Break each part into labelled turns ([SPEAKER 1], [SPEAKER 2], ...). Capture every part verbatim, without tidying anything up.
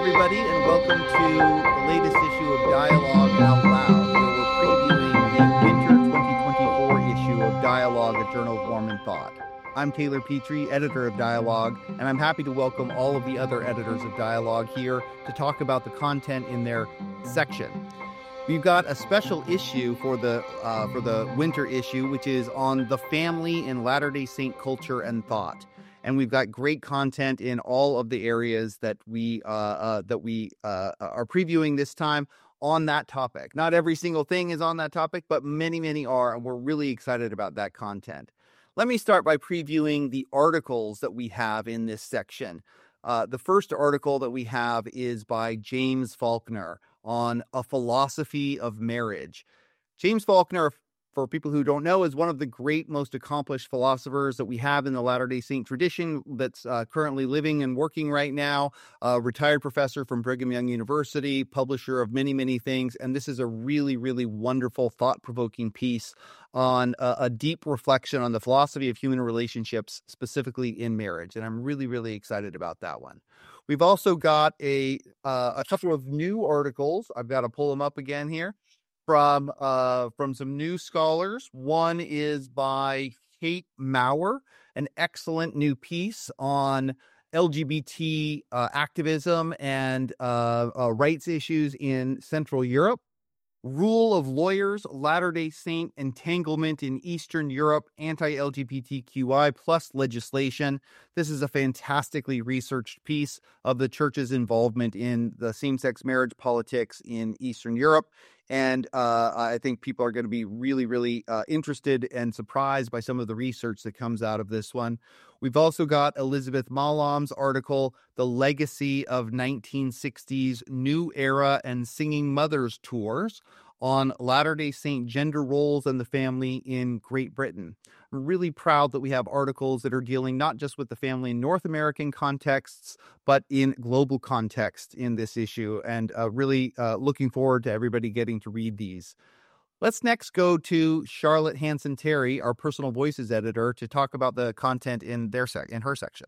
[SPEAKER 1] everybody, and welcome to the latest issue of Dialogue Out Loud, where we're previewing the winter twenty twenty-four issue of Dialogue, a Journal of Mormon Thought. I'm Taylor Petrie, editor of Dialogue, and I'm happy to welcome all of the other editors of Dialogue here to talk about the content in their section. We've got a special issue for the uh, for the winter issue, which is on the family in Latter-day Saint culture and thought. And we've got great content in all of the areas that we uh, uh, that we uh, are previewing this time on that topic. Not every single thing is on that topic, but many, many are, and we're really excited about that content. Let me start by previewing the articles that we have in this section. Uh, the first article that we have is by James Faulkner on a philosophy of marriage. James Faulkner, for people who don't know, is one of the great, most accomplished philosophers that we have in the Latter-day Saint tradition that's uh, currently living and working right now, a retired professor from Brigham Young University, publisher of many, many things. And this is a really, really wonderful, thought-provoking piece on a, a deep reflection on the philosophy of human relationships, specifically in marriage. And I'm really, really excited about that one. We've also got a uh, a couple of new articles. I've got to pull them up again here from uh, from some new scholars. One is by Kate Maurer, an excellent new piece on L G B T uh, activism and uh, uh, rights issues in Central Europe. Rule of Lawyers, Latter-day Saint Entanglement in Eastern Europe, Anti-L G B T Q I plus legislation. This is a fantastically researched piece of the church's involvement in the same-sex marriage politics in Eastern Europe. And uh, I think people are going to be really, really uh, interested and surprised by some of the research that comes out of this one. We've also got Elizabeth Malam's article, The Legacy of nineteen sixties New Era and Singing Mothers Tours, on Latter-day Saint gender roles and the family in Great Britain. I'm really proud that we have articles that are dealing not just with the family in North American contexts, but in global context in this issue, and uh, really uh, looking forward to everybody getting to read these. Let's next go to Charlotte Hanson-Terry, our Personal Voices editor, to talk about the content in their sec- in her section.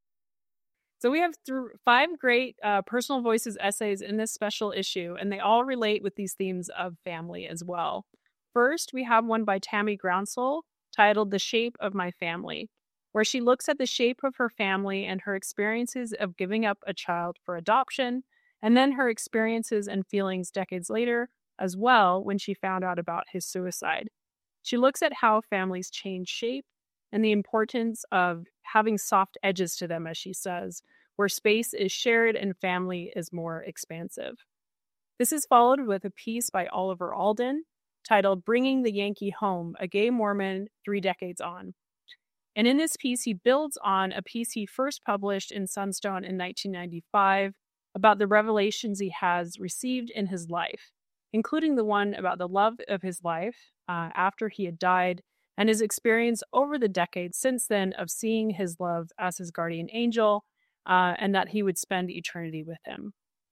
[SPEAKER 2] So we have th- five great uh, Personal Voices essays in this special issue, and they all relate with these themes of family as well. First, we have one by Tammy Groundsel titled The Shape of My Family, where she looks at the shape of her family and her experiences of giving up a child for adoption, and then her experiences and feelings decades later as well when she found out about his suicide. She looks at how families change shape and the importance of having soft edges to them, as she says, where space is shared and family is more expansive. This is followed with a piece by Oliver Alden titled Bringing the Yankee Home, a Gay Mormon Three Decades On. And in this piece, he builds on a piece he first published in Sunstone in nineteen ninety-five about the revelations he has received in his life, including the one about the love of his life uh, after he had died, and his experience over the decades since then of seeing his love as his guardian angel, uh, and that he would spend eternity with him.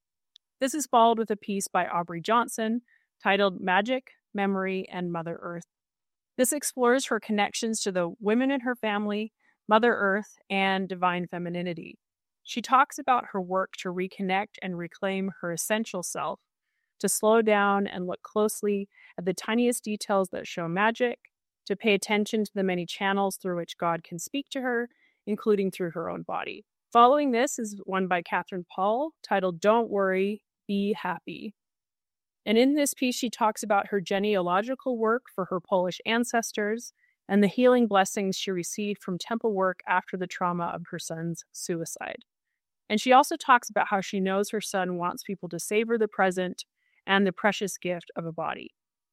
[SPEAKER 2] This is followed with a piece by Aubrey Johnson titled Magic, Memory, and Mother Earth. This explores her connections to the women in her family, Mother Earth, and divine femininity. She talks about her work to reconnect and reclaim her essential self, to slow down and look closely at the tiniest details that show magic, to pay attention to the many channels through which God can speak to her, including through her own body. Following this is one by Catherine Paul titled Don't Worry, Be Happy. And in this piece, she talks about her genealogical work for her Polish ancestors and the healing blessings she received from temple work after the trauma of her son's suicide. And she also talks about how she knows her son wants people to savor the present and the precious gift of a body.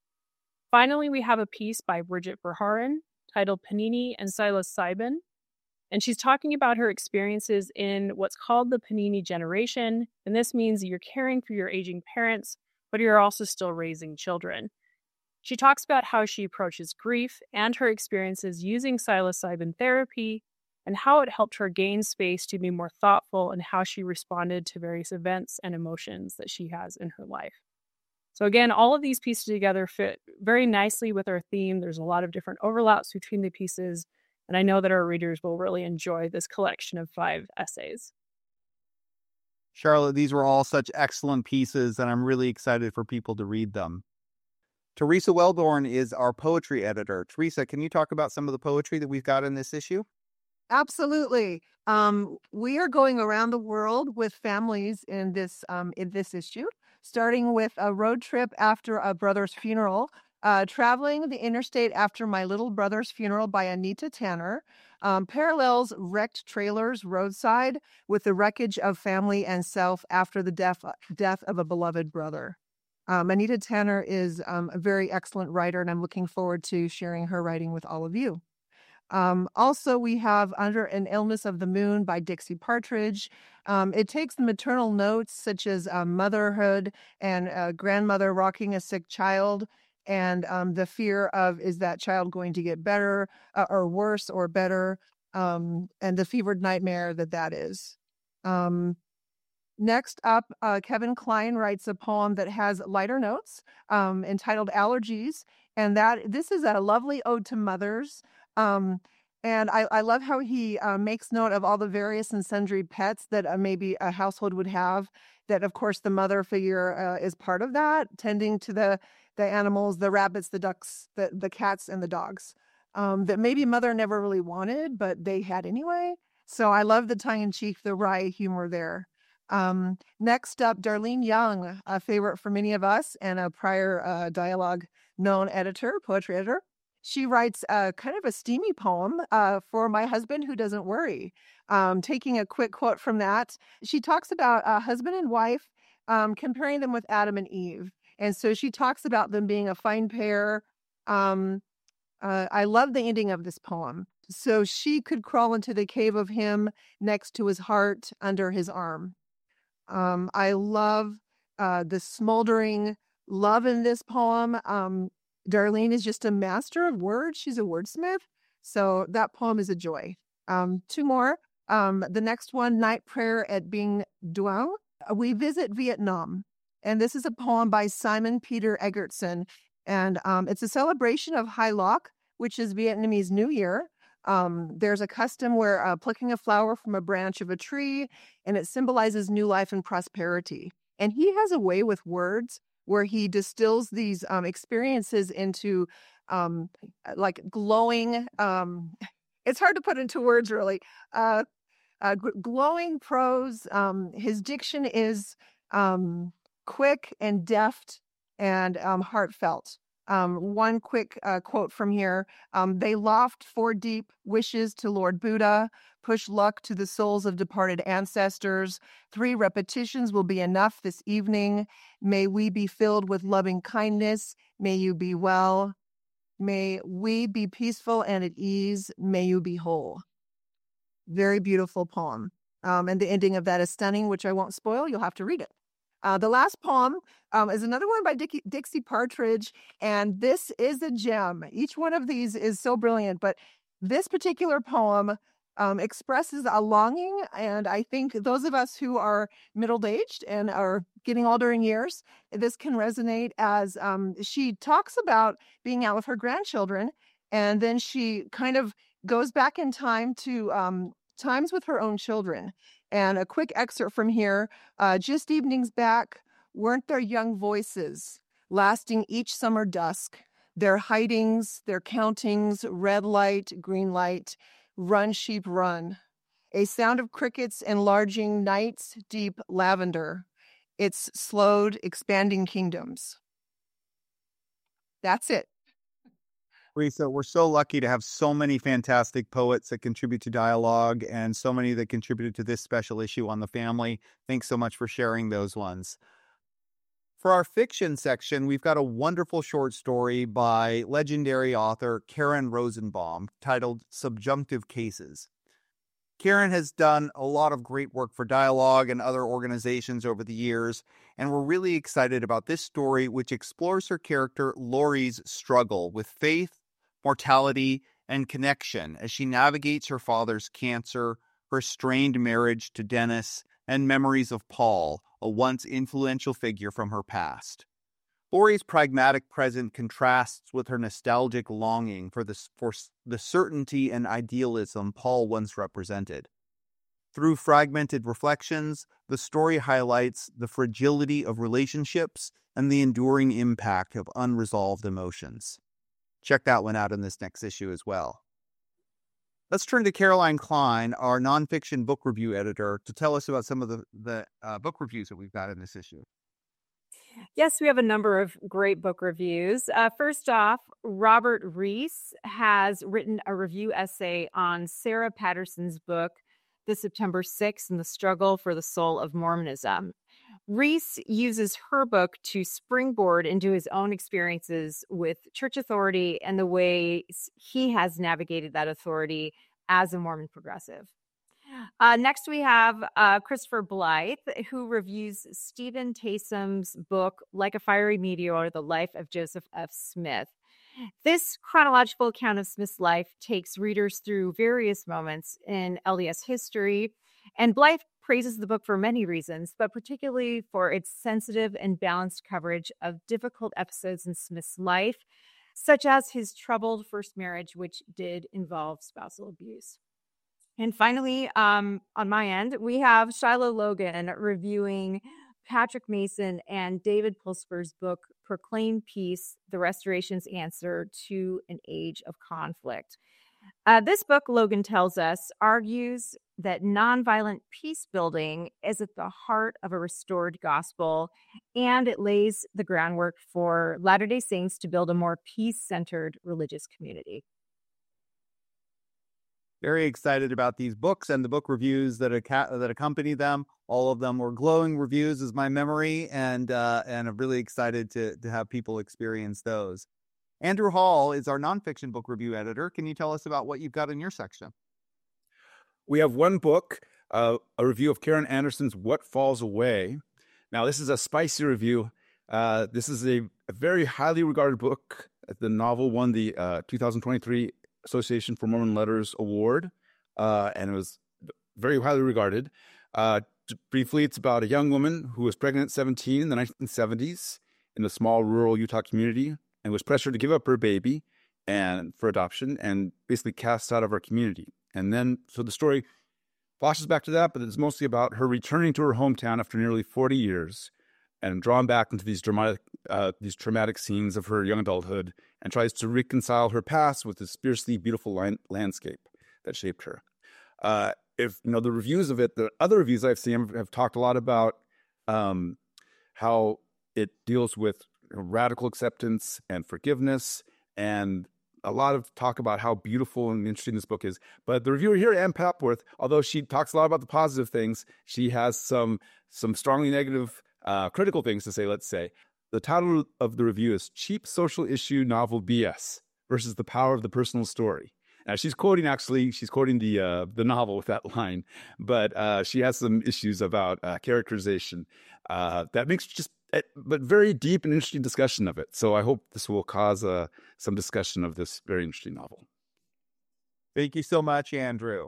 [SPEAKER 2] Finally, we have a piece by Bridget Verharen titled Panini and Psilocybin, and she's talking about her experiences in what's called the Panini generation, and this means that you're caring for your aging parents, but you're also still raising children. She talks about how she approaches grief and her experiences using psilocybin therapy, and how it helped her gain space to be more thoughtful in how she responded to various events and emotions that she has in her life. So again, all of these pieces together fit very nicely with our theme. There's a lot of different overlaps between the pieces, and I know that our readers will really enjoy this collection of five essays.
[SPEAKER 1] Charlotte, these were all such excellent pieces, and I'm really excited for people to read them. Teresa Wellborn is our poetry editor. Teresa, can you talk about some of the poetry that we've got in this issue?
[SPEAKER 3] Absolutely. Um, we are going around the world with families in this um, in this issue, starting with a road trip after a brother's funeral, uh, traveling the interstate after my little brother's funeral by Anita Tanner, um, parallels wrecked trailers roadside with the wreckage of family and self after the death death of a beloved brother. Um, Anita Tanner is um, a very excellent writer, and I'm looking forward to sharing her writing with all of you. Um, also, we have Under an Illness of the Moon by Dixie Partridge. Um, it takes the maternal notes such as uh, motherhood and uh, grandmother rocking a sick child, and um, the fear of, is that child going to get better uh, or worse or better, um, and the fevered nightmare that that is. Um, Next up, uh, Kevin Kline writes a poem that has lighter notes um, entitled Allergies. And that this is a lovely ode to mothers. Um, and I, I love how he uh, makes note of all the various and sundry pets that uh, maybe a household would have. That, of course, the mother figure uh, is part of that, tending to the, the animals, the rabbits, the ducks, the, the cats, and the dogs. Um, that maybe mother never really wanted, but they had anyway. So I love the tongue-in-cheek, the wry humor there. Um, next up, Darlene Young, a favorite for many of us and a prior uh, dialogue known editor, poetry editor. She writes a kind of a steamy poem uh, for My Husband Who Doesn't Worry. Um, taking a quick quote from that, she talks about a husband and wife, um, comparing them with Adam and Eve. And so she talks about them being a fine pair. Um, uh, I love the ending of this poem. So she could crawl into the cave of him next to his heart under his arm. Um, I love uh, the smoldering love in this poem. Um, Darlene is just a master of words. She's a wordsmith. So that poem is a joy. Um, two more. Um, the next one, Night Prayer at Binh Duong. We visit Vietnam. And this is a poem by Simon Peter Egertson. And um, it's a celebration of Hai Loc, which is Vietnamese New Year. Um, there's a custom where uh, plucking a flower from a branch of a tree, and it symbolizes new life and prosperity. And he has a way with words where he distills these um, experiences into um, like glowing, um, it's hard to put into words really, uh, uh, glowing prose. Um, his diction is um, quick and deft and um, heartfelt. Um, one quick uh, quote from here. Um, they loft four deep wishes to Lord Buddha, push luck to the souls of departed ancestors. Three repetitions will be enough this evening. May we be filled with loving kindness. May you be well. May we be peaceful and at ease. May you be whole. Very beautiful poem. Um, and the ending of that is stunning, which I won't spoil. You'll have to read it. Uh, the last poem um, is another one by Dick- Dixie Partridge, and this is a gem. Each one of these is so brilliant, but this particular poem um, expresses a longing, and I think those of us who are middle-aged and are getting older in years, this can resonate as um, she talks about being out with her grandchildren, and then she kind of goes back in time to um, times with her own children. And a quick excerpt from here, uh, just evenings back, weren't there young voices lasting each summer dusk, their hidings, their countings, red light, green light, run sheep run, a sound of crickets enlarging night's deep lavender, its slowed expanding kingdoms. That's it.
[SPEAKER 1] Teresa, we're so lucky to have so many fantastic poets that contribute to dialogue and so many that contributed to this special issue on the family. Thanks so much for sharing those ones. For our fiction section, we've got a wonderful short story by legendary author Karen Rosenbaum titled Subjunctive Cases. Karen has done a lot of great work for Dialogue and other organizations over the years, and we're really excited about this story, which explores her character Laurie's struggle with faith, mortality, and connection as she navigates her father's cancer, her strained marriage to Dennis, and memories of Paul, a once influential figure from her past. Laurie's pragmatic present contrasts with her nostalgic longing for the, for the certainty and idealism Paul once represented. Through fragmented reflections, the story highlights the fragility of relationships and the enduring impact of unresolved emotions. Check that one out in this next issue as well. Let's turn to Caroline Klein, our nonfiction book review editor, to tell us about some of the, the uh, book reviews that we've got in this issue.
[SPEAKER 4] Yes, we have a number of great book reviews. Uh, first off, Robert Reese has written a review essay on Sarah Patterson's book, The September sixth and the Struggle for the Soul of Mormonism. Reese uses her book to springboard into his own experiences with church authority and the ways he has navigated that authority as a Mormon progressive. Uh, next, we have uh, Christopher Blythe, who reviews Stephen Taysom's book, Like a Fiery Meteor, The Life of Joseph F. Smith. This chronological account of Smith's life takes readers through various moments in L D S history, and Blythe praises the book for many reasons, but particularly for its sensitive and balanced coverage of difficult episodes in Smith's life, such as his troubled first marriage, which did involve spousal abuse. And finally, um, on my end, we have Shiloh Logan reviewing Patrick Mason and David Pulsper's book, Proclaim Peace, The Restoration's Answer to an Age of Conflict. Uh, this book, Logan tells us, argues that nonviolent peace building is at the heart of a restored gospel, and it lays the groundwork for Latter-day Saints to build a more peace-centered religious community.
[SPEAKER 1] Very excited about these books and the book reviews that ac- that accompany them. All of them were glowing reviews, is my memory, and uh, and I'm really excited to to have people experience those. Andrew Hall is our nonfiction book review editor. Can you tell us about what you've got in your section?
[SPEAKER 5] We have one book, uh, a review of Karen Anderson's What Falls Away. Now, this is a spicy review. Uh, this is a, a very highly regarded book. The novel won the uh, two thousand twenty-three Association for Mormon Letters Award, uh, and it was very highly regarded. Uh, briefly, it's about a young woman who was pregnant at seventeen in the nineteen seventies in a small rural Utah community and was pressured to give up her baby and for adoption and basically cast out of her community. And then, so the story flashes back to that, but it's mostly about her returning to her hometown after nearly forty years and drawn back into these dramatic, uh, these traumatic scenes of her young adulthood, and tries to reconcile her past with this fiercely beautiful line- landscape that shaped her. Uh, if you know the reviews of it, the other reviews I've seen have, have talked a lot about um, how it deals with radical acceptance and forgiveness, and a lot of talk about how beautiful and interesting this book is. But the reviewer here, Ann Papworth, although she talks a lot about the positive things, she has some some strongly negative, uh, critical things to say, let's say. The title of the review is Cheap Social Issue Novel B S versus the Power of the Personal Story. Now, she's quoting, actually, she's quoting the uh, the novel with that line, but uh, she has some issues about uh, characterization uh, that makes just, but very deep and interesting discussion of it. So I hope this will cause uh, some discussion of this very interesting novel.
[SPEAKER 1] Thank you so much, Andrew.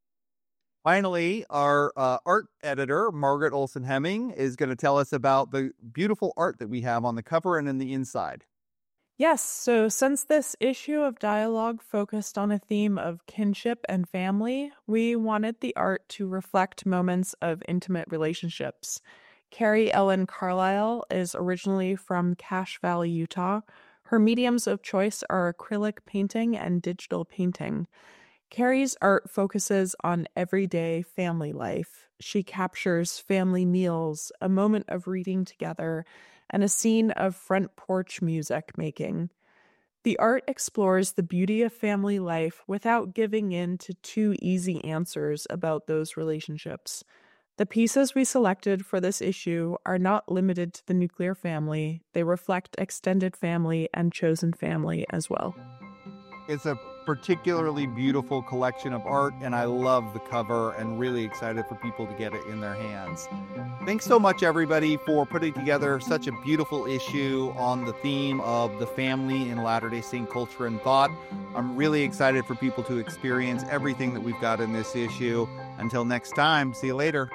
[SPEAKER 1] Finally, our uh, art editor, Margaret Olson Hemming, is going to tell us about the beautiful art that we have on the cover and in the inside.
[SPEAKER 6] Yes, so since this issue of Dialogue focused on a theme of kinship and family, we wanted the art to reflect moments of intimate relationships. Carrie Ellen Carlisle is originally from Cache Valley, Utah. Her mediums of choice are acrylic painting and digital painting. Carrie's art focuses on everyday family life. She captures family meals, a moment of reading together, and a scene of front porch music making. The art explores the beauty of family life without giving in to too easy answers about those relationships. The pieces we selected for this issue are not limited to the nuclear family. They reflect extended family and chosen family as well.
[SPEAKER 1] It's a particularly beautiful collection of art, and I love the cover and really excited for people to get it in their hands. Thanks so much, everybody, for putting together such a beautiful issue on the theme of the family in Latter-day Saint culture and thought. I'm really excited for people to experience everything that we've got in this issue. Until next time, see you later.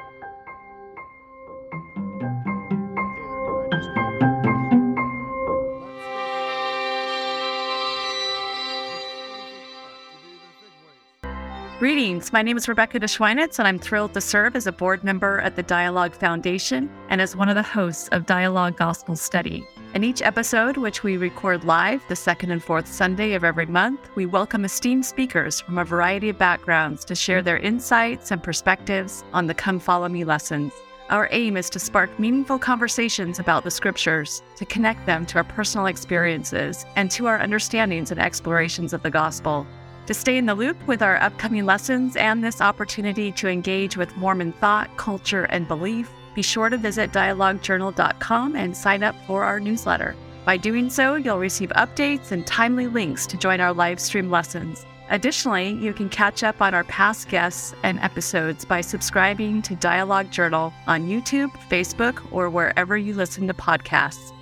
[SPEAKER 7] Greetings. Greetings. My name is Rebecca DeSchweinitz, and I'm thrilled to serve as a board member at the Dialogue Foundation and as one of the hosts of Dialogue Gospel Study. In each episode, which we record live the second and fourth Sunday of every month, we welcome esteemed speakers from a variety of backgrounds to share their insights and perspectives on the Come Follow Me lessons. Our aim is to spark meaningful conversations about the scriptures, to connect them to our personal experiences and to our understandings and explorations of the gospel. To stay in the loop with our upcoming lessons and this opportunity to engage with Mormon thought, culture, and belief, be sure to visit dialogue journal dot com and sign up for our newsletter. By doing so, you'll receive updates and timely links to join our live stream lessons. Additionally, you can catch up on our past guests and episodes by subscribing to Dialogue Journal on YouTube, Facebook, or wherever you listen to podcasts.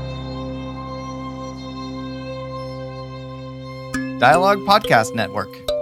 [SPEAKER 8] Dialogue Podcast Network.